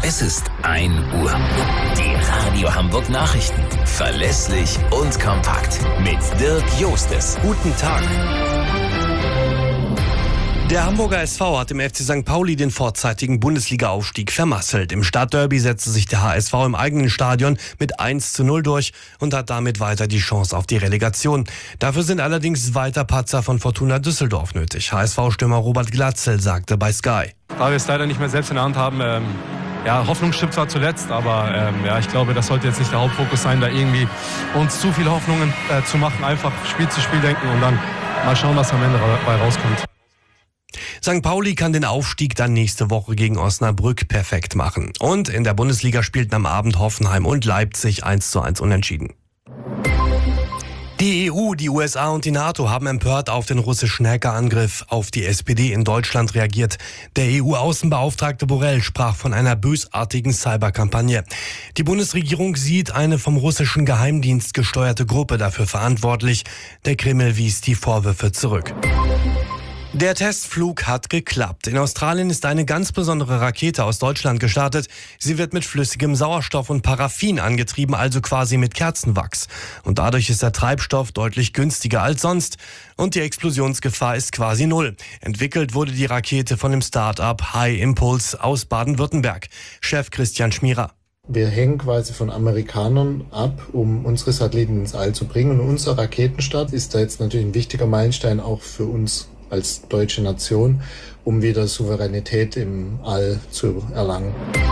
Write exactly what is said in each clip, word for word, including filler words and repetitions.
Es ist ein Uhr. Die Radio Hamburg Nachrichten. Verlässlich und kompakt. Mit Dirk Jostes. Guten Tag. Der Hamburger S V hat im F C Sankt Pauli den vorzeitigen Bundesliga-Aufstieg vermasselt. Im Stadtderby setzte sich der H S V im eigenen Stadion mit eins zu null durch und hat damit weiter die Chance auf die Relegation. Dafür sind allerdings weiter Patzer von Fortuna Düsseldorf nötig. H S V-Stürmer Robert Glatzel sagte bei Sky: Da wir es leider nicht mehr selbst in der Hand haben, ähm, ja, Hoffnung stirbt zwar zuletzt, aber ähm, ja, ich glaube, das sollte jetzt nicht der Hauptfokus sein, da irgendwie uns zu viele Hoffnungen äh, zu machen. Einfach Spiel zu Spiel denken und dann mal schauen, was am Ende dabei rauskommt. Sankt Pauli kann den Aufstieg dann nächste Woche gegen Osnabrück perfekt machen. Und in der Bundesliga spielten am Abend Hoffenheim und Leipzig eins zu eins unentschieden. Die E U, die U S A und die NATO haben empört auf den russischen Hackerangriff auf die S P D in Deutschland reagiert. Der E U-Außenbeauftragte Borrell sprach von einer bösartigen Cyberkampagne. Die Bundesregierung sieht eine vom russischen Geheimdienst gesteuerte Gruppe dafür verantwortlich. Der Kreml wies die Vorwürfe zurück. Der Testflug hat geklappt. In Australien ist eine ganz besondere Rakete aus Deutschland gestartet. Sie wird mit flüssigem Sauerstoff und Paraffin angetrieben, also quasi mit Kerzenwachs. Und dadurch ist der Treibstoff deutlich günstiger als sonst. Und die Explosionsgefahr ist quasi null. Entwickelt wurde die Rakete von dem Start-up High Impulse aus Baden-Württemberg. Chef Christian Schmierer: Wir hängen quasi von Amerikanern ab, um unsere Satelliten ins All zu bringen. Und unser Raketenstart ist da jetzt natürlich ein wichtiger Meilenstein auch für uns als deutsche Nation, um wieder Souveränität im All zu erlangen.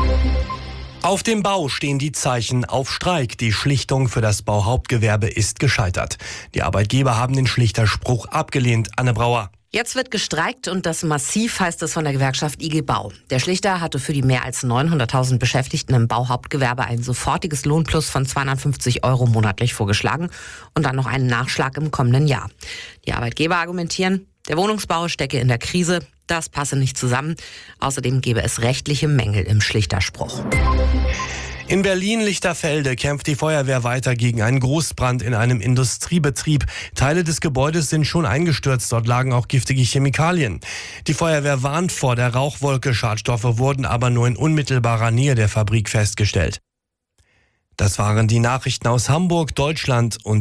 Auf dem Bau stehen die Zeichen auf Streik. Die Schlichtung für das Bauhauptgewerbe ist gescheitert. Die Arbeitgeber haben den Schlichterspruch abgelehnt. Anne Brauer. Jetzt wird gestreikt und das massiv, heißt es von der Gewerkschaft I G Bau. Der Schlichter hatte für die mehr als neunhunderttausend Beschäftigten im Bauhauptgewerbe ein sofortiges Lohnplus von zweihundertfünfzig Euro monatlich vorgeschlagen und dann noch einen Nachschlag im kommenden Jahr. Die Arbeitgeber argumentieren, der Wohnungsbau stecke in der Krise, das passe nicht zusammen. Außerdem gebe es rechtliche Mängel im Schlichterspruch. In Berlin-Lichterfelde kämpft die Feuerwehr weiter gegen einen Großbrand in einem Industriebetrieb. Teile des Gebäudes sind schon eingestürzt, dort lagen auch giftige Chemikalien. Die Feuerwehr warnt vor der Rauchwolke, Schadstoffe wurden aber nur in unmittelbarer Nähe der Fabrik festgestellt. Das waren die Nachrichten aus Hamburg, Deutschland und